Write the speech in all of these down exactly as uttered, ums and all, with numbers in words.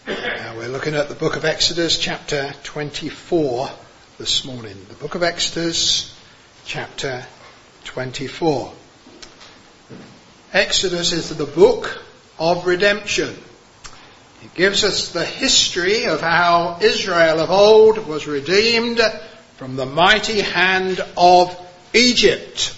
Now we're looking at the book of Exodus chapter twenty-four this morning. The book of Exodus chapter twenty-four. Exodus is the book of redemption. It gives us the history of how Israel of old was redeemed from the mighty hand of Egypt.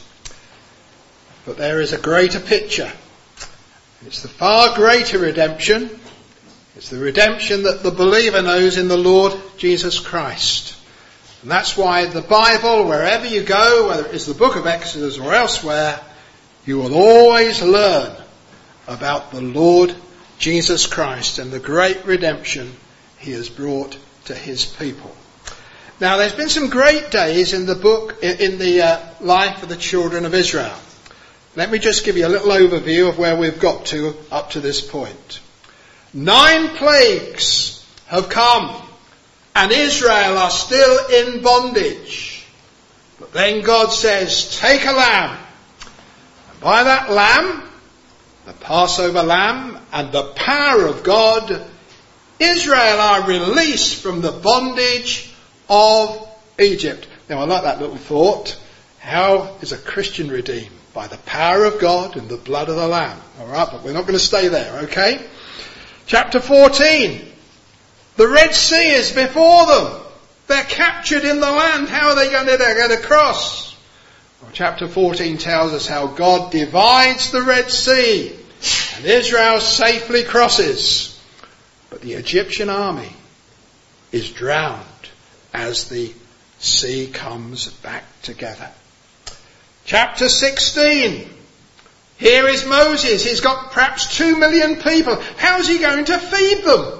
But there is a greater picture. It's the far greater redemption. It's the redemption that the believer knows in the Lord Jesus Christ. And that's why the Bible, wherever you go, whether it is the book of Exodus or elsewhere, you will always learn about the Lord Jesus Christ and the great redemption he has brought to his people. Now, there's been some great days in the book, in the uh, life of the children of Israel. Let me just give you a little overview of where we've got to up to this point. Nine plagues have come, and Israel are still in bondage. But then God says, take a lamb. And by that lamb, the Passover lamb, and the power of God, Israel are released from the bondage of Egypt. Now, I like that little thought. How is a Christian redeemed? By the power of God and the blood of the lamb. All right, but we're not going to stay there, okay? Chapter fourteen. The Red Sea is before them. They're captured in the land. How are they going to get across? Well, chapter fourteen tells us how God divides the Red Sea and Israel safely crosses. But the Egyptian army is drowned as the sea comes back together. Chapter sixteen. Here is Moses. He's got perhaps two million people. How's he going to feed them?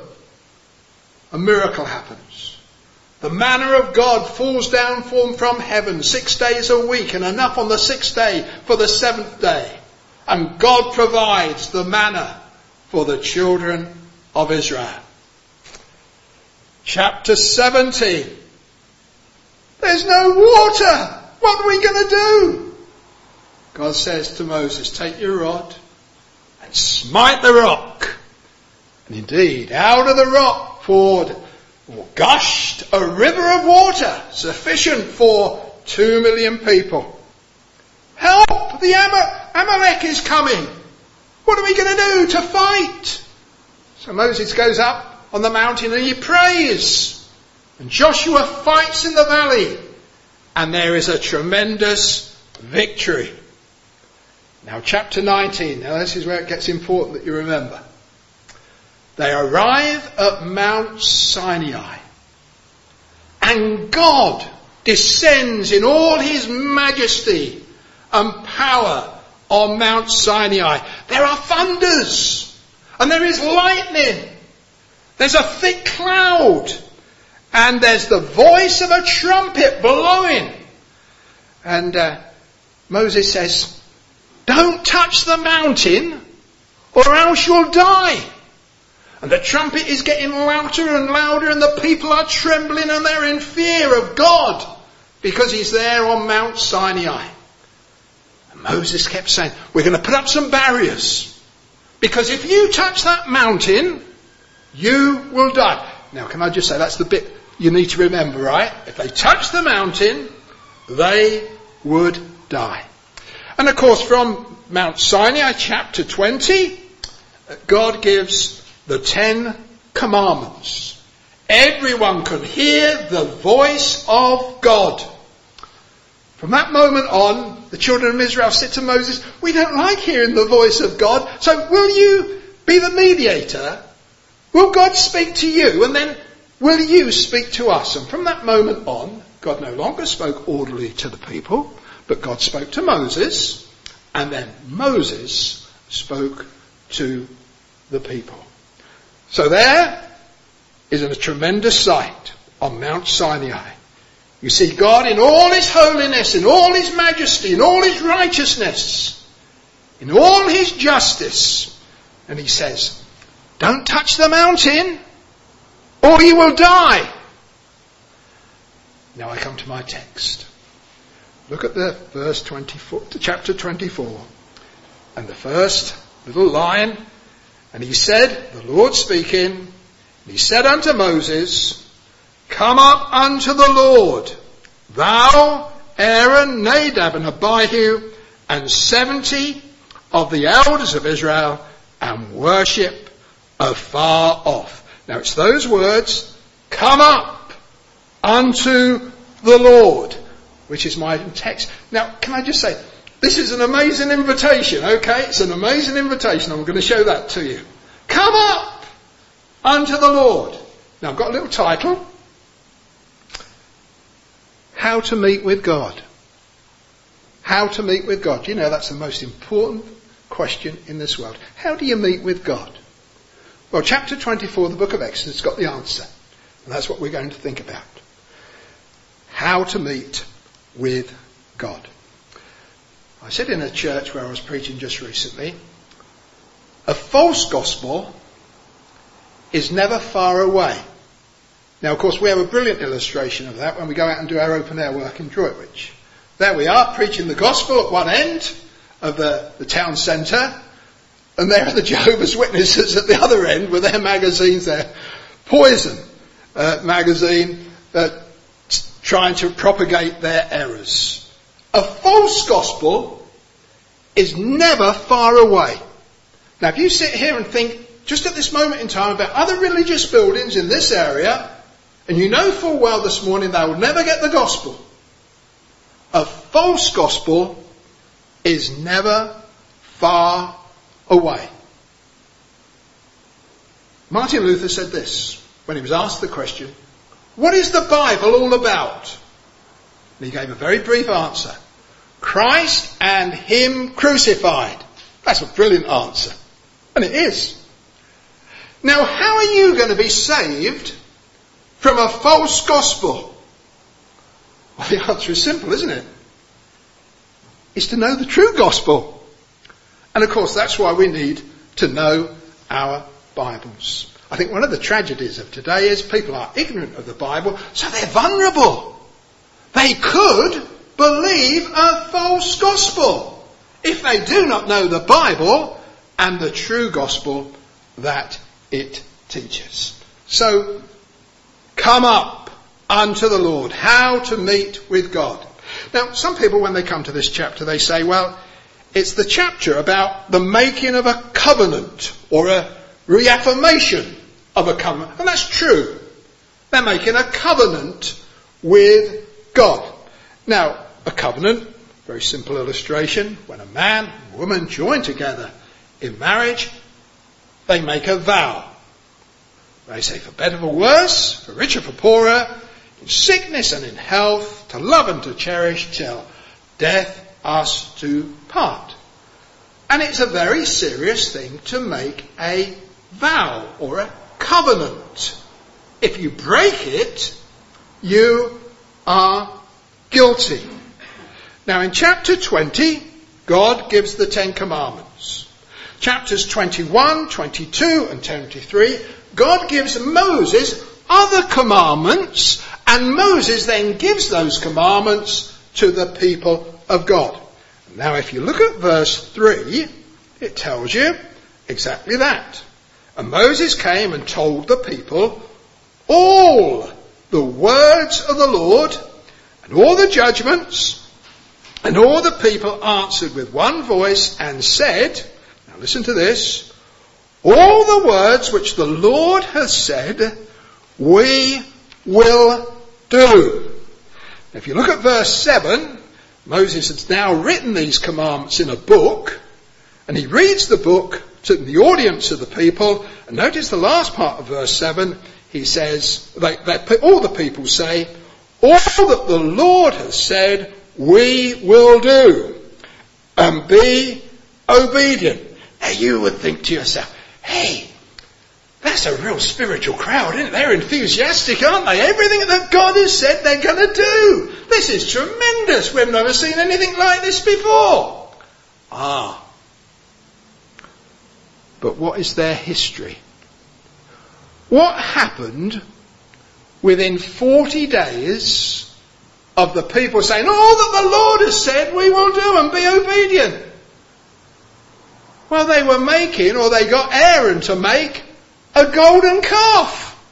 A miracle happens. The manna of God falls down from heaven six days a week, and enough on the sixth day for the seventh day. And God provides the manna for the children of Israel. Chapter seventeen. There's no water. What are we going to do? God says to Moses, take your rod and smite the rock. And indeed, out of the rock poured or gushed a river of water sufficient for two million people. Help! The Am- Amalek is coming. What are we going to do to fight? So Moses goes up on the mountain and he prays. And Joshua fights in the valley. And there is a tremendous victory. Now, chapter nineteen. Now, this is where it gets important that you remember. They arrive at Mount Sinai. And God descends in all his majesty and power on Mount Sinai. There are thunders. And there is lightning. There's a thick cloud. And there's the voice of a trumpet blowing. And uh, Moses says, don't touch the mountain or else you'll die. And the trumpet is getting louder and louder and the people are trembling and they're in fear of God because he's there on Mount Sinai. And Moses kept saying, we're going to put up some barriers because if you touch that mountain, you will die. Now, can I just say that's the bit you need to remember, right? If they touch the mountain, they would die. And of course, from Mount Sinai, chapter twenty, God gives the Ten Commandments. Everyone could hear the voice of God. From that moment on, the children of Israel said to Moses, we don't like hearing the voice of God, so will you be the mediator? Will God speak to you? And then will you speak to us? And from that moment on, God no longer spoke audibly to the people, but God spoke to Moses, and then Moses spoke to the people. So there is a tremendous sight on Mount Sinai. You see God in all his holiness, in all his majesty, in all his righteousness, in all his justice. And he says, don't touch the mountain or you will die. Now I come to my text. Look at the verse twenty-four, chapter twenty-four. And the first little line, and he said, the Lord speaking, And he said unto Moses, Come up unto the Lord, thou, Aaron, Nadab, and Abihu, and seventy of the elders of Israel, and worship afar off. Now it's those words, come up unto the Lord, which is my text. Now, can I just say, this is an amazing invitation, okay? It's an amazing invitation. I'm going to show that to you. Come up unto the Lord. Now, I've got a little title. How to meet with God. How to meet with God. You know, that's the most important question in this world. How do you meet with God? Well, chapter twenty-four of the book of Exodus has got the answer. And that's what we're going to think about. How to meet with God. I said in a church where I was preaching just recently, a false gospel is never far away. Now, of course, we have a brilliant illustration of that when we go out and do our open air work in Droitwich. There we are, preaching the gospel at one end of the, the town centre, and there are the Jehovah's Witnesses at the other end with their magazines, their Poison uh, magazine, uh, trying to propagate their errors. A false gospel is never far away. Now, if you sit here and think, just at this moment in time, about other religious buildings in this area, and you know full well this morning they will never get the gospel. A false gospel is never far away. Martin Luther said this when he was asked the question, what is the Bible all about? And he gave a very brief answer. Christ and Him crucified. That's a brilliant answer. And it is. Now, how are you going to be saved from a false gospel? Well, the answer is simple, isn't it? It's to know the true gospel. And of course, that's why we need to know our Bibles. I think one of the tragedies of today is people are ignorant of the Bible, so they're vulnerable. They could believe a false gospel if they do not know the Bible and the true gospel that it teaches. So, come up unto the Lord. How to meet with God. Now, some people, when they come to this chapter, they say, well, it's the chapter about the making of a covenant or a reaffirmation of a covenant. And that's true. They're making a covenant with God. Now, a covenant, very simple illustration, when a man and a woman join together in marriage, they make a vow. They say, for better, for worse, for richer, for poorer, in sickness and in health, to love and to cherish till death us do part. And it's a very serious thing to make a vow or a covenant. If you break it, you are guilty. Now in chapter twenty, God gives the Ten Commandments. Chapters twenty-one, twenty-two and twenty-three, God gives Moses other commandments, and Moses then gives those commandments to the people of God. Now if you look at verse three, it tells you exactly that. And Moses came and told the people all the words of the Lord and all the judgments, and all the people answered with one voice and said, now listen to this, all the words which the Lord has said, we will do. Now, if you look at verse seven, Moses has now written these commandments in a book, and he reads the book to the audience of the people, and notice the last part of verse seven, he says, they, they, all the people say, all that the Lord has said, we will do, and be obedient. Now you would think to yourself, hey, that's a real spiritual crowd, isn't it? They're enthusiastic, aren't they? Everything that God has said they're going to do. This is tremendous. We've never seen anything like this before. Ah. But what is their history? What happened within forty days of the people saying, all that the Lord has said we will do and be obedient? Well, they were making, or they got Aaron to make, a golden calf.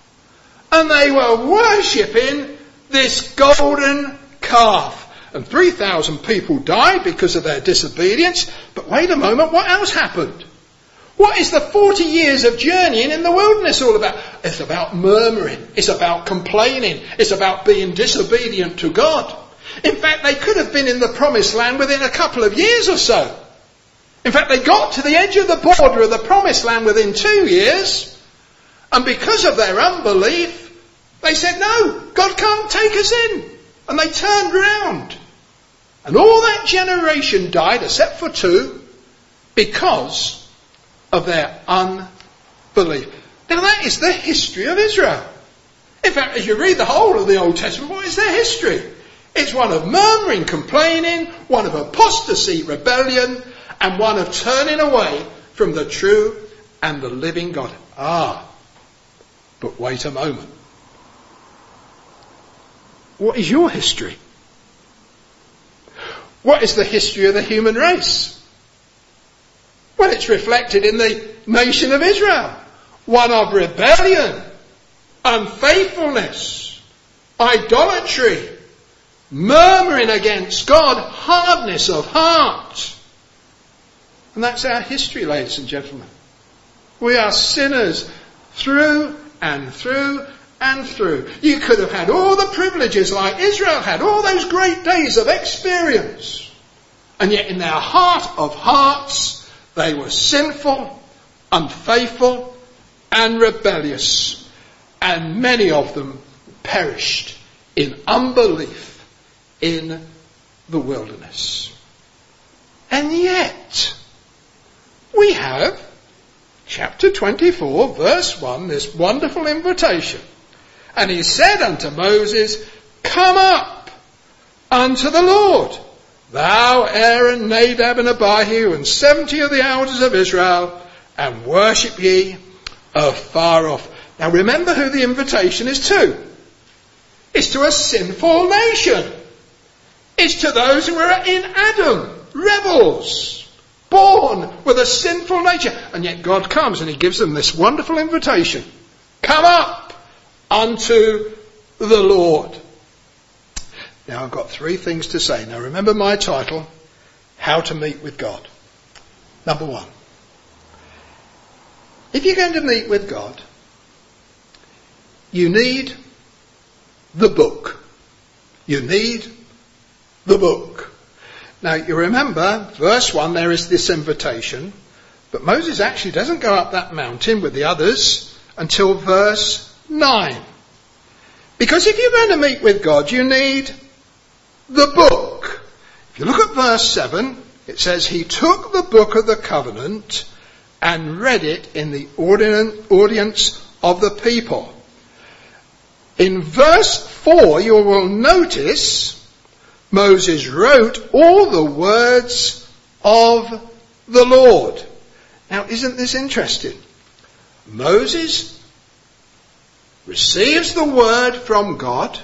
and they were worshipping this golden calf. And three thousand people died because of their disobedience. But wait a moment, what else happened? What is the forty years of journeying in the wilderness all about? It's about murmuring. It's about complaining. It's about being disobedient to God. In fact, they could have been in the promised land within a couple of years or so. In fact, they got to the edge of the border of the promised land within two years. And because of their unbelief, they said, no, God can't take us in. And they turned round. And all that generation died, except for two, because of their unbelief. Now that is the history of Israel. In fact, as you read the whole of the Old Testament, what is their history? It's one of murmuring, complaining, one of apostasy, rebellion, and one of turning away from the true and the living God. Ah, but wait a moment. What is your history? What is the history of the human race? Well, it's reflected in the nation of Israel. One of rebellion, unfaithfulness, idolatry, murmuring against God, hardness of heart. And that's our history, ladies and gentlemen. We are sinners through and through and through. You could have had all the privileges like Israel had, all those great days of experience. And yet in their heart of hearts, they were sinful, unfaithful, and rebellious. And many of them perished in unbelief in the wilderness. And yet, we have chapter twenty-four, verse one, this wonderful invitation. And he said unto Moses, come up unto the Lord, thou, Aaron, Nadab, and Abihu, and seventy of the elders of Israel, and worship ye afar off. Now remember who the invitation is to. It's to a sinful nation. It's to those who are in Adam, rebels, born with a sinful nature. And yet God comes and he gives them this wonderful invitation. Come up unto the Lord. Now I've got three things to say. Now remember my title, How to Meet with God. Number one. If you're going to meet with God, you need the book. You need the book. Now you remember, verse one, there is this invitation, but Moses actually doesn't go up that mountain with the others until verse nine. Because if you're going to meet with God, you need the book. If you look at verse seven, it says, he took the book of the covenant and read it in the audience of the people. In verse four, you will notice Moses wrote all the words of the Lord. Now, isn't this interesting? Moses receives the word from God,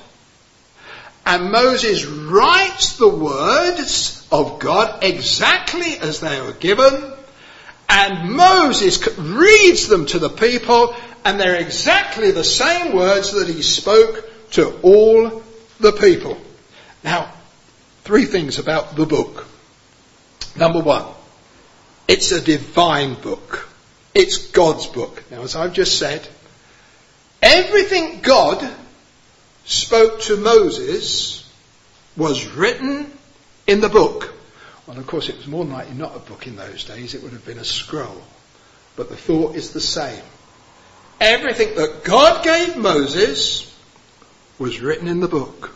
and Moses writes the words of God exactly as they were given, and Moses reads them to the people, and they're exactly the same words that he spoke to all the people. Now, three things about the book. Number one, it's a divine book. It's God's book. Now, as I've just said, everything God spoke to Moses was written in the book. Well, of course, it was more than likely not a book in those days. It would have been a scroll. But the thought is the same. Everything that God gave Moses was written in the book.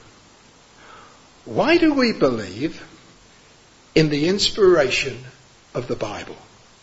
Why do we believe in the inspiration of the Bible?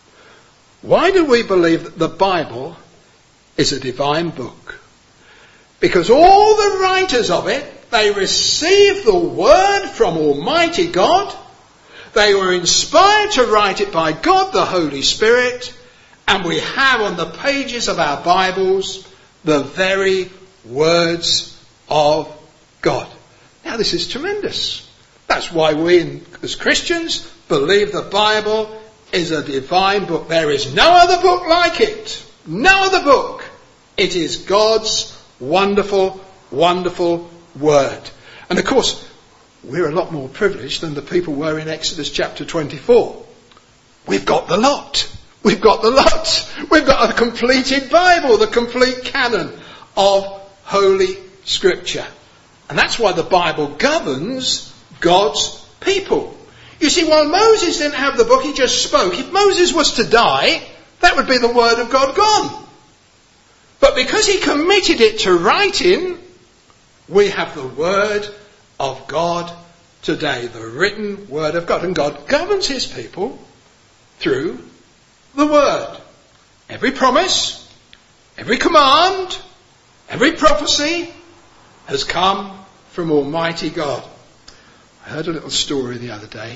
Why do we believe that the Bible is a divine book? Because all the writers of it, they received the word from Almighty God. They were inspired to write it by God the Holy Spirit. And we have on the pages of our Bibles the very words of God. Now this is tremendous. That's why we as Christians believe the Bible is a divine book. There is no other book like it. No other book. It is God's wonderful, wonderful word. And of course, we're a lot more privileged than the people were in Exodus chapter twenty-four. We've got the lot. We've got the lot. We've got a completed Bible, the complete canon of Holy Scripture. And that's why the Bible governs God's people. You see, while Moses didn't have the book, he just spoke. If Moses was to die, that would be the word of God gone. But because he committed it to writing, we have the word of God today, the written word of God. And God governs his people through the word. Every promise, every command, every prophecy has come from Almighty God. I heard a little story the other day.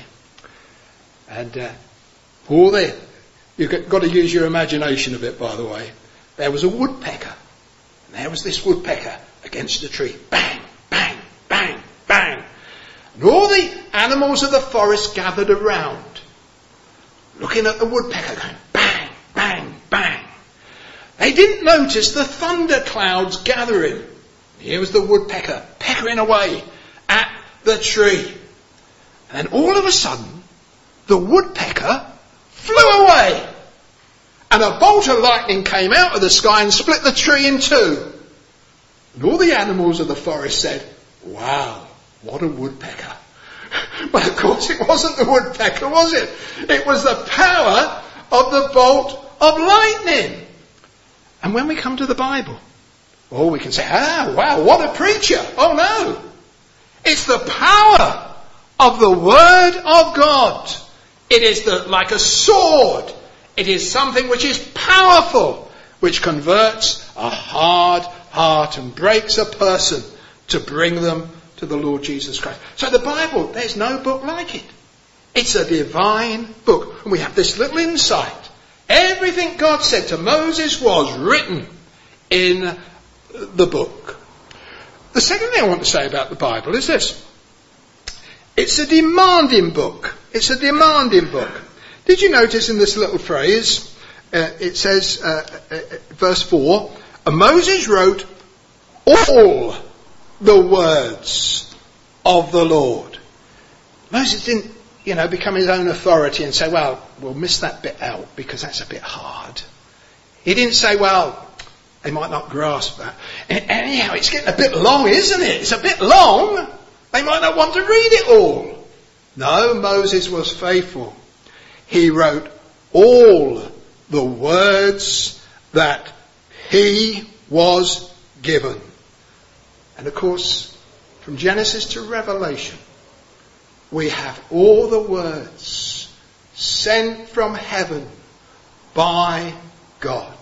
And uh, all there, you've got to use your imagination a bit, by the way. There was a woodpecker. And there was this woodpecker against a tree. Bang, bang, bang, bang. And all the animals of the forest gathered around, looking at the woodpecker going bang, bang, bang. They didn't notice the thunder clouds gathering. Here was the woodpecker peckering away at the tree. And all of a sudden, the woodpecker flew away. And a bolt of lightning came out of the sky and split the tree in two. And all the animals of the forest said, "Wow, what a woodpecker." But of course it wasn't the woodpecker, was it? It was the power of the bolt of lightning. And when we come to the Bible, oh, we can say, ah, wow, what a preacher. Oh no. It's the power of the Word of God. It is the, like a sword. It is something which is powerful, which converts a hard heart and breaks a person to bring them to the Lord Jesus Christ. So the Bible, there's no book like it. It's a divine book. And we have this little insight. Everything God said to Moses was written in the book. The second thing I want to say about the Bible is this. It's a demanding book. It's a demanding book. Did you notice in this little phrase, uh, it says, uh, uh, verse four, Moses wrote all the words of the Lord. Moses didn't, you know, become his own authority and say, well, we'll miss that bit out because that's a bit hard. He didn't say, well, they might not grasp that. And anyhow, it's getting a bit long, isn't it? It's a bit long. They might not want to read it all. No, Moses was faithful. He wrote all the words that he was given. And of course, from Genesis to Revelation, we have all the words sent from heaven by God.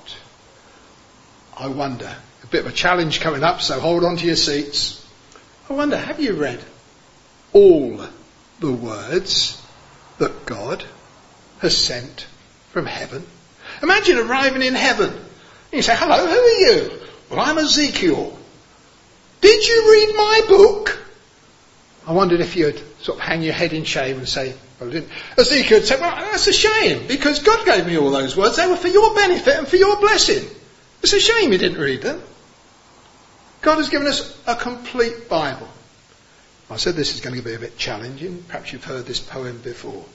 I wonder, a bit of a challenge coming up, so hold on to your seats. I wonder, have you read all the words that God has sent from heaven? Imagine arriving in heaven. And you say, hello, who are you? Well, I'm Ezekiel. Did you read my book? I wondered if you'd sort of hang your head in shame and say, well, I didn't. Ezekiel would say, well, that's a shame, because God gave me all those words. They were for your benefit and for your blessing. It's a shame you didn't read them. God has given us a complete Bible. I said this is going to be a bit challenging. Perhaps you've heard this poem before.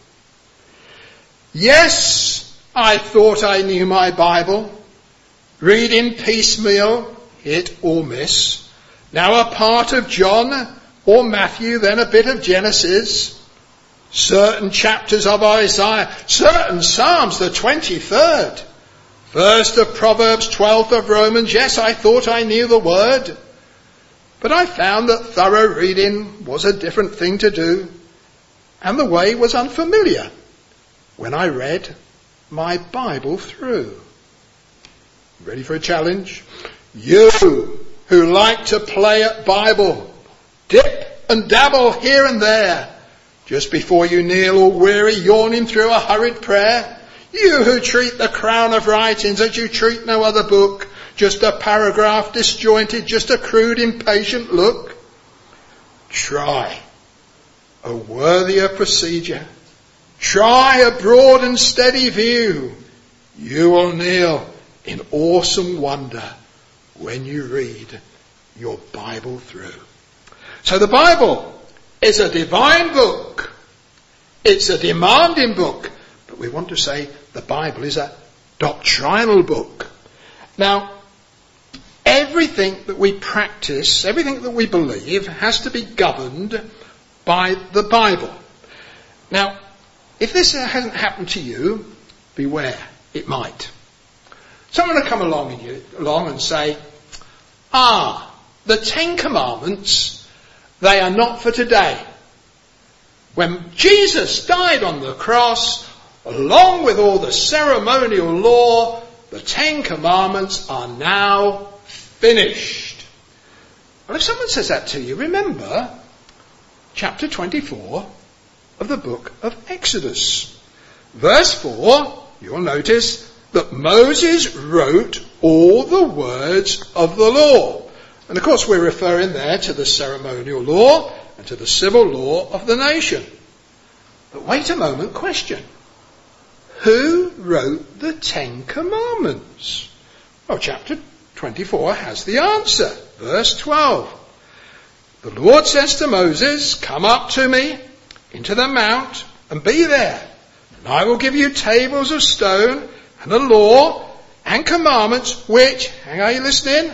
Yes, I thought I knew my Bible. Reading piecemeal, hit or miss. Now a part of John or Matthew, then a bit of Genesis. Certain chapters of Isaiah, certain Psalms, the twenty-third. First of Proverbs, twelfth of Romans. Yes, I thought I knew the word. But I found that thorough reading was a different thing to do. And the way was unfamiliar when I read my Bible through. Ready for a challenge? You who like to play at Bible, dip and dabble here and there, just before you kneel all weary, yawning through a hurried prayer. You who treat the crown of writings as you treat no other book, just a paragraph disjointed, just a crude, impatient look. Try a worthier procedure. Try a broad and steady view. You will kneel in awesome wonder when you read your Bible through. So the Bible is a divine book. It's a demanding book. But we want to say the Bible is a doctrinal book. Now, everything that we practice, everything that we believe has to be governed by the Bible. Now, if this hasn't happened to you, beware, it might. Someone will come along, and you, along and say, ah, the Ten Commandments, they are not for today. When Jesus died on the cross, along with all the ceremonial law, the Ten Commandments are now finished. Well, if someone says that to you, remember chapter twenty-four of the book of Exodus. Verse four, you'll notice that Moses wrote all the words of the law. And of course we're referring there to the ceremonial law and to the civil law of the nation. But wait a moment, question. Who wrote the Ten Commandments? Well, chapter twenty-four has the answer. Verse twelve. The Lord says to Moses, come up to me into the mount and be there. And I will give you tables of stone and a law and commandments which, hang on, are you listening?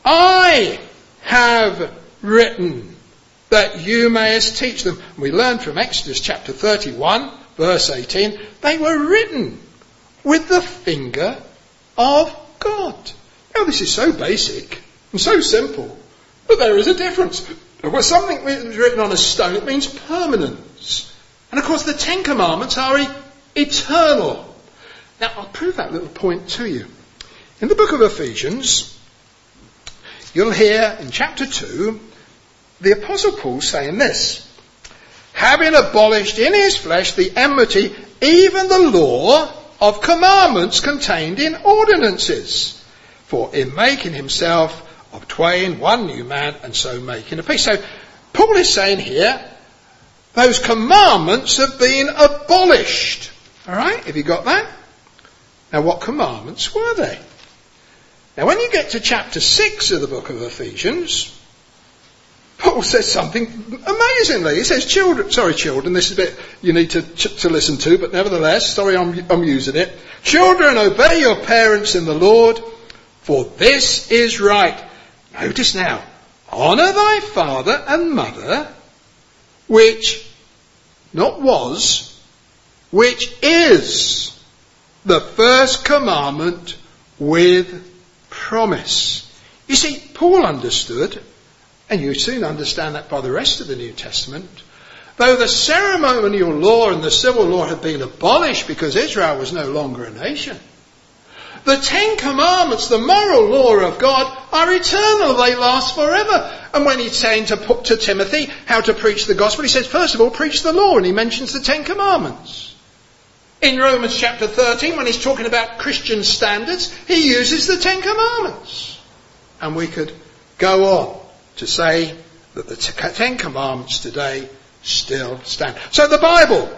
I have written that you mayest teach them. And we learn from Exodus chapter thirty-one, verse eighteen, they were written with the finger of God. Now this is so basic and so simple, but there is a difference. When something is written on a stone, it means permanence. And of course the Ten Commandments are e- eternal. Now I'll prove that little point to you. In the book of Ephesians, you'll hear in chapter two, the Apostle Paul saying this, having abolished in his flesh the enmity, even the law of commandments contained in ordinances, for in making himself of twain one new man, and so making a peace. So Paul is saying here, those commandments have been abolished. All right, have you got that? Now what commandments were they? Now when you get to chapter six of the book of Ephesians, Paul says something amazingly. He says, children, sorry children, this is a bit you need to, to listen to, but nevertheless, sorry I'm, I'm using it. Children, obey your parents in the Lord, for this is right. Notice now, honour thy father and mother, which, not was, which is the first commandment with promise. You see, Paul understood, and you soon understand that by the rest of the New Testament, though the ceremonial law and the civil law had been abolished because Israel was no longer a nation, the Ten Commandments, the moral law of God, are eternal. They last forever. And when he's saying to, put to Timothy how to preach the gospel, he says, first of all, preach the law. And he mentions the Ten Commandments. In Romans chapter thirteen, when he's talking about Christian standards, he uses the Ten Commandments. And we could go on to say that the Ten Commandments today still stand. So the Bible,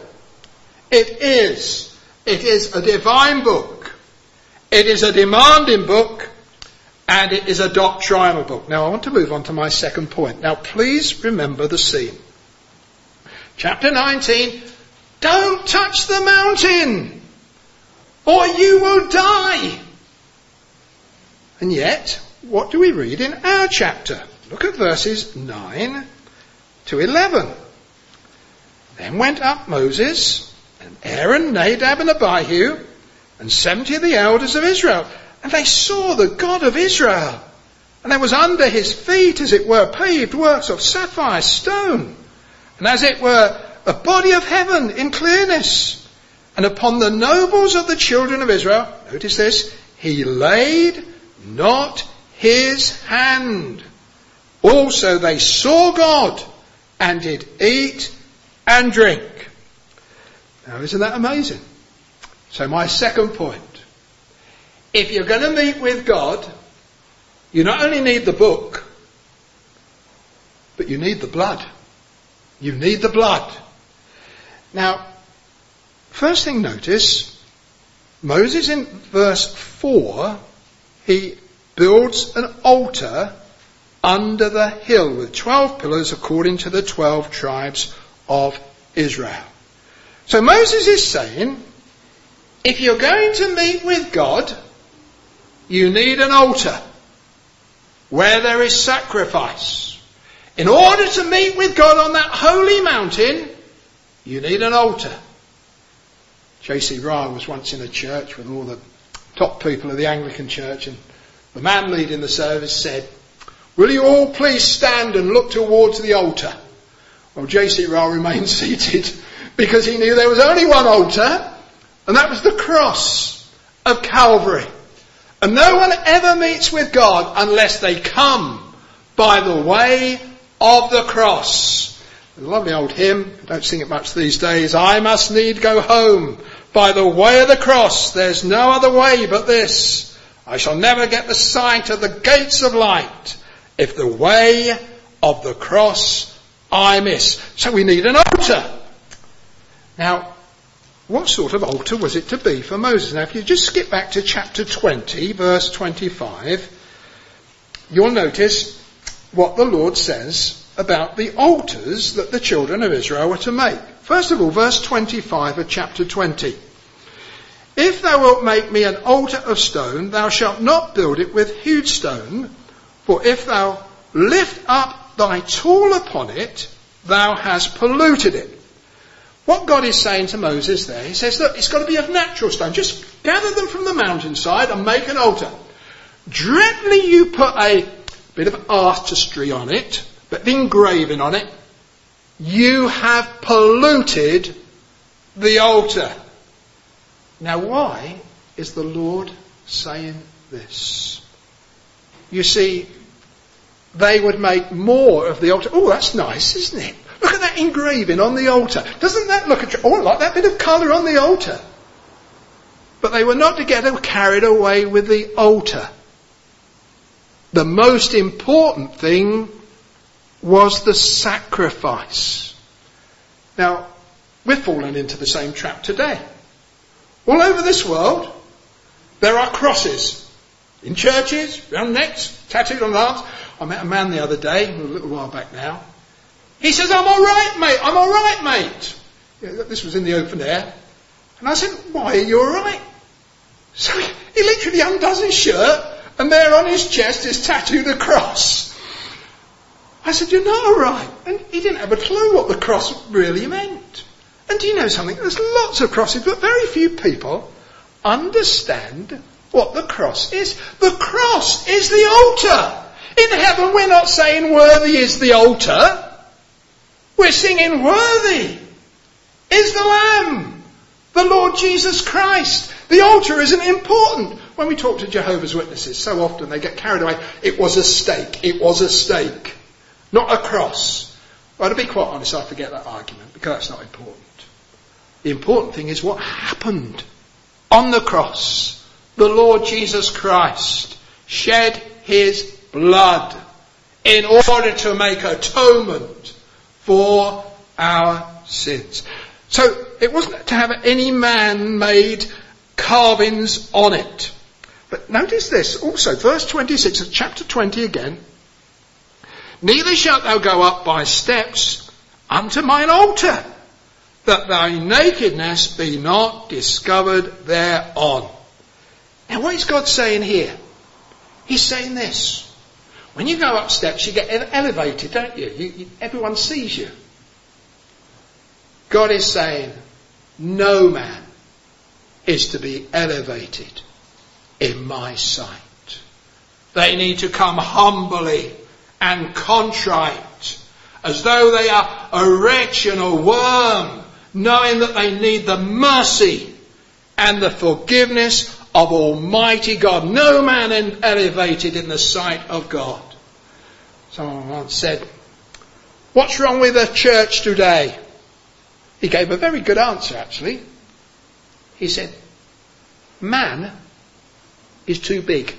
it is, it is a divine book. It is a demanding book, and it is a doctrinal book. Now I want to move on to my second point. Now please remember the scene. Chapter nineteen, don't touch the mountain, or you will die. And yet, what do we read in our chapter? Look at verses nine to eleven. Then went up Moses, and Aaron, Nadab and Abihu, and seventy of the elders of Israel. And they saw the God of Israel. And there was under his feet, as it were, paved works of sapphire stone. And as it were, a body of heaven in clearness. And upon the nobles of the children of Israel, notice this, he laid not his hand. Also they saw God and did eat and drink. Now isn't that amazing? So my second point, if you're going to meet with God, you not only need the book, but you need the blood. You need the blood. Now, first thing notice, Moses in verse four, he builds an altar under the hill with twelve pillars according to the twelve tribes of Israel. So Moses is saying, if you're going to meet with God, you need an altar where there is sacrifice. In order to meet with God on that holy mountain, you need an altar. J C Ryle was once in a church with all the top people of the Anglican Church, and the man leading the service said, "Will you all please stand and look towards the altar?" Well, J C Ryle remained seated because he knew there was only one altar, and that was the cross of Calvary. And no one ever meets with God unless they come by the way of the cross. There's a lovely old hymn, I don't sing it much these days. I must need go home by the way of the cross. There's no other way but this. I shall never get the sight of the gates of light if the way of the cross I miss. So we need an altar. Now, what sort of altar was it to be for Moses? Now, if you just skip back to chapter twenty, verse twenty-five, you'll notice what the Lord says about the altars that the children of Israel were to make. First of all, verse twenty-five of chapter twenty. If thou wilt make me an altar of stone, thou shalt not build it with hewed stone, for if thou lift up thy tool upon it, thou hast polluted it. What God is saying to Moses there, he says, look, it's got to be of natural stone. Just gather them from the mountainside and make an altar. Directly you put a bit of artistry on it, but the engraving on it, you have polluted the altar. Now, why is the Lord saying this? You see, they would make more of the altar. Oh, that's nice, isn't it? Look at that engraving on the altar. Doesn't that look at, oh, I like that bit of colour on the altar. But they were not to get carried away with the altar. The most important thing was the sacrifice. Now, we're falling into the same trap today. All over this world, there are crosses. In churches, round necks, tattooed on the arms. I met a man the other day, a little while back now. He says, I'm all right, mate. I'm all right, mate. Yeah, this was in the open air. And I said, why are you all right? So he, he literally undoes his shirt, and there on his chest is tattooed a cross. I said, you're not all right. And he didn't have a clue what the cross really meant. And do you know something? There's lots of crosses, but very few people understand what the cross is. The cross is the altar. In heaven, we're not saying worthy is the altar. We're singing worthy is the Lamb, the Lord Jesus Christ. The altar isn't important. When we talk to Jehovah's Witnesses, so often they get carried away. It was a stake. It was a stake, not a cross. Well, to be quite honest, I forget that argument because that's not important. The important thing is what happened on the cross. The Lord Jesus Christ shed his blood in order to make atonement for our sins. So it wasn't to have any man-made carvings on it. But notice this also, verse twenty-six of chapter twenty again. Neither shalt thou go up by steps unto mine altar, that thy nakedness be not discovered thereon. Now what is God saying here? He's saying this. When you go up steps, you get elevated, don't you? You, you? Everyone sees you. God is saying, no man is to be elevated in my sight. They need to come humbly and contrite, as though they are a wretch and a worm, knowing that they need the mercy and the forgiveness of Almighty God. No man is elevated in the sight of God. Someone once said, what's wrong with the church today? He gave a very good answer, actually. He said, man is too big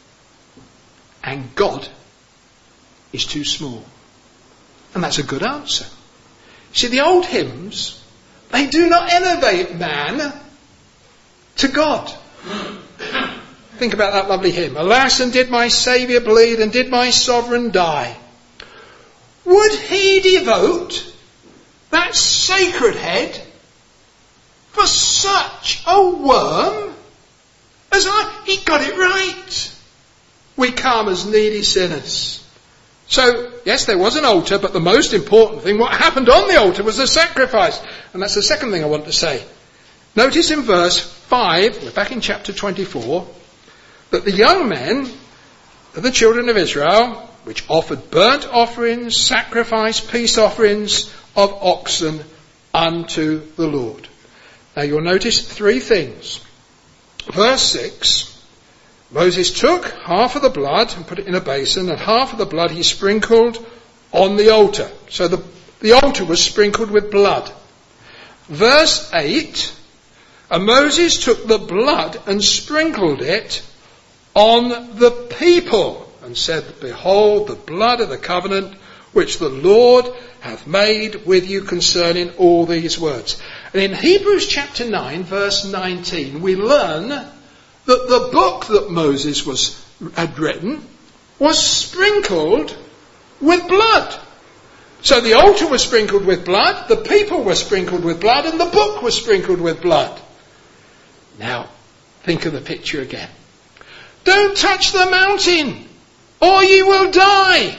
and God is too small. And that's a good answer. See, the old hymns, they do not elevate man to God. Think about that lovely hymn. Alas, and did my Saviour bleed, and did my Sovereign die? Would he devote that sacred head for such a worm as I? He got it right. We come as needy sinners. So, yes, there was an altar, but the most important thing, what happened on the altar, was the sacrifice. And that's the second thing I want to say. Notice in verse five, we're back in chapter twenty-four, that the young men of the children of Israel, which offered burnt offerings, sacrifice, peace offerings of oxen unto the Lord. Now you'll notice three things. Verse six, Moses took half of the blood and put it in a basin, and half of the blood he sprinkled on the altar. So the, the altar was sprinkled with blood. Verse eight, and Moses took the blood and sprinkled it on the people, and said, Behold the blood of the covenant which the Lord hath made with you concerning all these words. And in Hebrews chapter nine, verse nineteen, we learn that the book that Moses was had written was sprinkled with blood. So the altar was sprinkled with blood, the people were sprinkled with blood, and the book was sprinkled with blood. Now, think of the picture again. Don't touch the mountain, or you will die.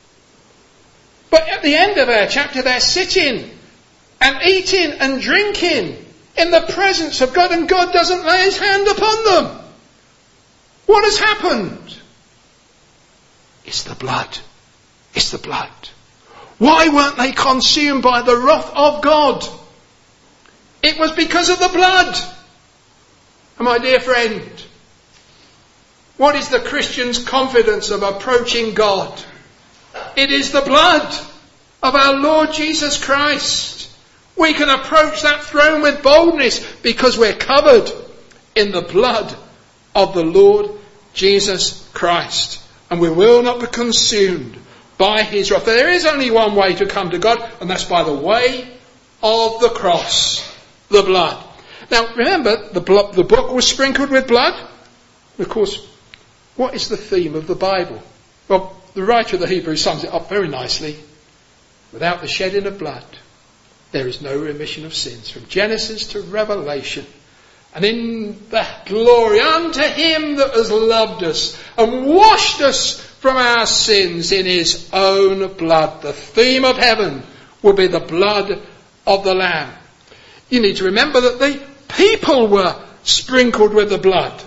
But at the end of our chapter, they're sitting and eating and drinking in the presence of God, and God doesn't lay his hand upon them. What has happened? It's the blood. It's the blood. Why weren't they consumed by the wrath of God? It was because of the blood. And my dear friend, what is the Christian's confidence of approaching God? It is the blood of our Lord Jesus Christ. We can approach that throne with boldness because we're covered in the blood of the Lord Jesus Christ. And we will not be consumed by his wrath. There is only one way to come to God, and that's by the way of the cross, the blood. Now remember, the, blood, the book was sprinkled with blood. Of course, what is the theme of the Bible? Well, the writer of the Hebrews sums it up very nicely. Without the shedding of blood, there is no remission of sins. From Genesis to Revelation. And in the glory unto him that has loved us and washed us from our sins in his own blood. The theme of heaven will be the blood of the Lamb. You need to remember that the people were sprinkled with the blood.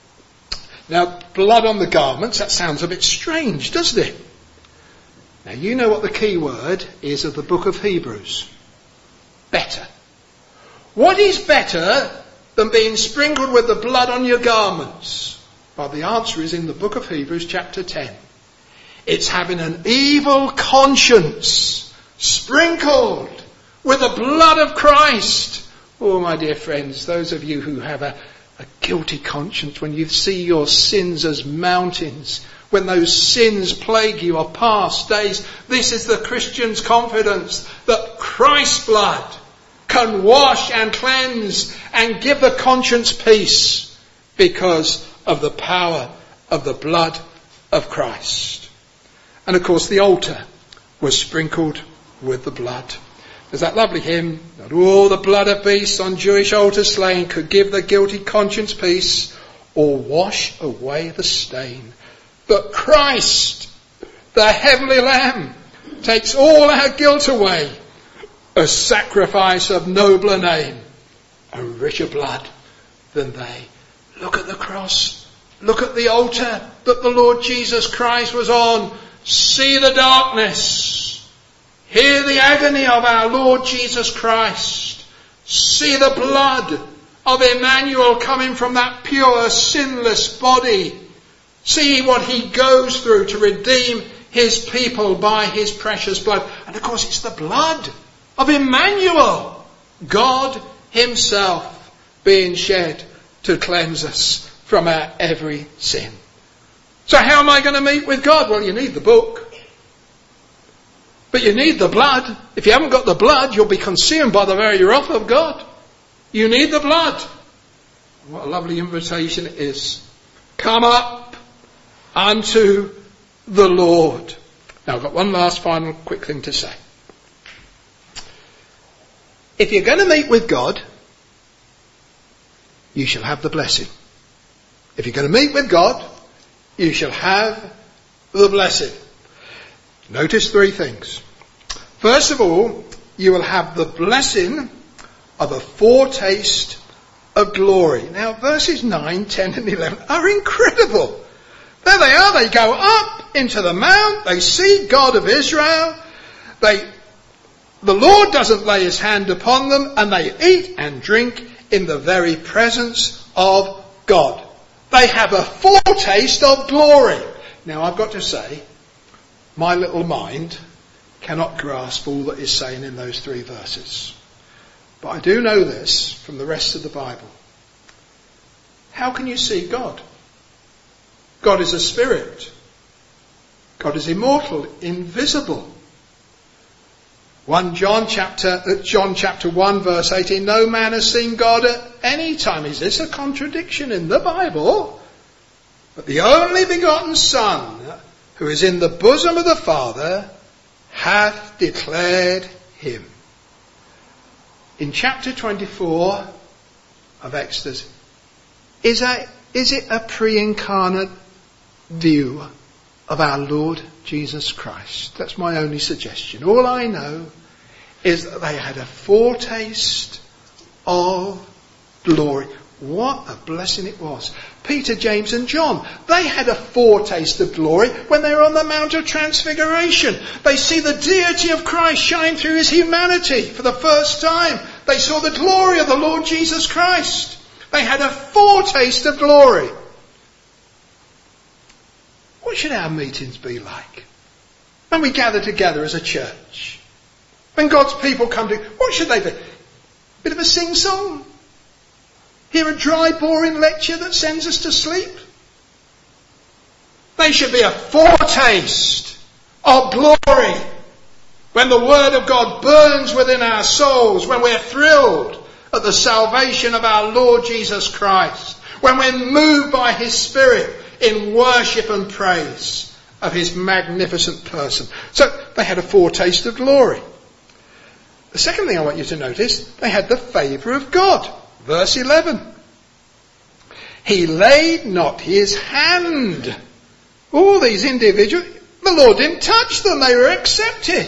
Now, blood on the garments, that sounds a bit strange, doesn't it? Now, you know what the key word is of the book of Hebrews. Better. What is better than being sprinkled with the blood on your garments? Well, the answer is in the book of Hebrews chapter ten. It's having an evil conscience sprinkled with the blood of Christ. Oh, my dear friends, those of you who have a A guilty conscience, when you see your sins as mountains, when those sins plague you of past days, this is the Christian's confidence that Christ's blood can wash and cleanse and give the conscience peace because of the power of the blood of Christ. And of course the altar was sprinkled with the blood. There's that lovely hymn, that all the blood of beasts on Jewish altars slain could give the guilty conscience peace or wash away the stain. But Christ, the heavenly Lamb, takes all our guilt away, a sacrifice of nobler name, a richer blood than they. Look at the cross. Look at the altar that the Lord Jesus Christ was on. See the darkness. Hear the agony of our Lord Jesus Christ. See the blood of Emmanuel coming from that pure, sinless body. See what he goes through to redeem his people by his precious blood. And of course it's the blood of Emmanuel, God himself being shed to cleanse us from our every sin. So how am I going to meet with God? Well, you need the book. But you need the blood. If you haven't got the blood, you'll be consumed by the very wrath of God. You need the blood. What a lovely invitation it is Come up unto the Lord. Now I've got one last final quick thing to say. If you're going to meet with God, you shall have the blessing. If you're going to meet with God, you shall have the blessing. Notice three things. First of all, you will have the blessing of a foretaste of glory. Now verses nine, ten and eleven are incredible. There they are. They go up into the mount. They see God of Israel. They, the Lord doesn't lay his hand upon them, and they eat and drink in the very presence of God. They have a foretaste of glory. Now I've got to say, my little mind cannot grasp all that is saying in those three verses. But I do know this from the rest of the Bible. How can you see God? God is a spirit. God is immortal, invisible. First John chapter, John chapter one verse eighteen, no man has seen God at any time. Is this a contradiction in the Bible? But the only begotten Son, who is in the bosom of the Father, hath declared him. In chapter twenty-four of Exodus, is, a, is it a pre-incarnate view of our Lord Jesus Christ? That's my only suggestion. All I know is that they had a foretaste of glory. What a blessing it was. Peter, James and John, they had a foretaste of glory when they were on the Mount of Transfiguration. They see the deity of Christ shine through his humanity for the first time. They saw the glory of the Lord Jesus Christ. They had a foretaste of glory. What should our meetings be like? When we gather together as a church, when God's people come to, what should they be? A bit of a sing-song? Hear a dry, boring lecture that sends us to sleep? They should be a foretaste of glory. When the Word of God burns within our souls, when we're thrilled at the salvation of our Lord Jesus Christ, when we're moved by his Spirit in worship and praise of his magnificent person. So they had a foretaste of glory. The second thing I want you to notice, they had the favour of God. Verse eleven. He laid not his hand. All these individuals, the Lord didn't touch them. They were accepted.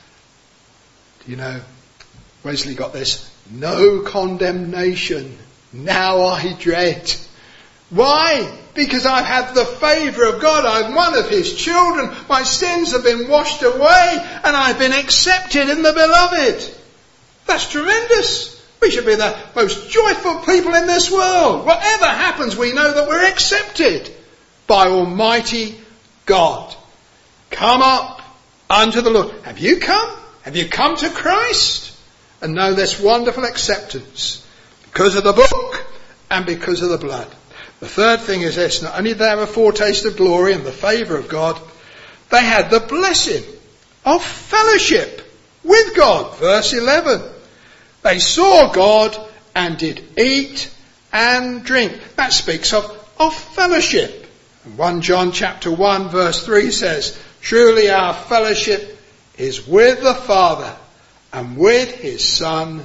Do you know, Wesley got this. No condemnation. Now I dread. Why? Because I've had the favour of God. I'm one of his children. My sins have been washed away and I've been accepted in the beloved. That's tremendous. We should be the most joyful people in this world. Whatever happens, we know that we're accepted by Almighty God. Come up unto the Lord. Have you come? Have you come to Christ? And know this wonderful acceptance because of the book and because of the blood. The third thing is this. Not only did they have a foretaste of glory and the favour of God, they had the blessing of fellowship with God. Verse eleven. They saw God and did eat and drink. That speaks of, of fellowship. And First John chapter one verse three says, truly our fellowship is with the Father and with his Son,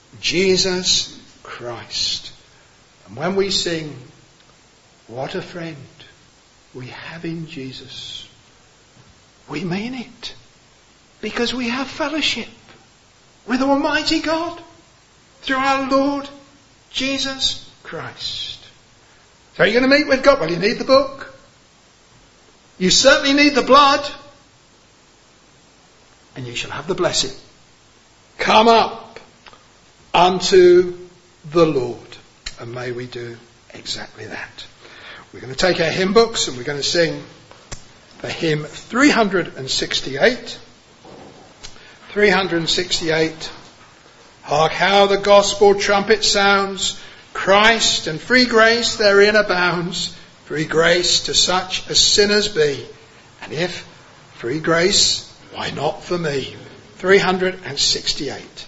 Jesus Christ. And when we sing, what a friend we have in Jesus, we mean it. Because we have fellowship with Almighty God through our Lord Jesus Christ. So are you going to meet with God? Well, you need the book. You certainly need the blood. And you shall have the blessing. Come up unto the Lord. And may we do exactly that. We're going to take our hymn books and we're going to sing the hymn three sixty-eight. three sixty-eight. Hark how the gospel trumpet sounds. Christ and free grace therein abounds. Free grace to such as sinners be. And if free grace, why not for me? three sixty-eight.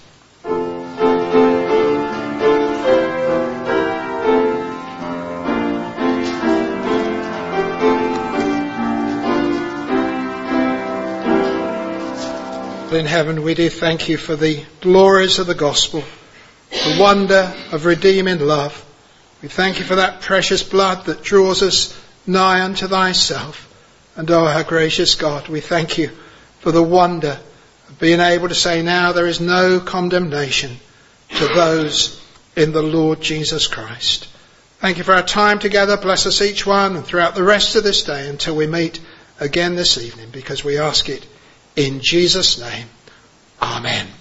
Father in heaven, we do thank you for the glories of the gospel, the wonder of redeeming love. We thank you for that precious blood that draws us nigh unto thyself. And oh, our gracious God, we thank you for the wonder of being able to say now there is no condemnation to those in the Lord Jesus Christ. Thank you for our time together. Bless us each one and throughout the rest of this day until we meet again this evening, because we ask it in Jesus' name. Amen.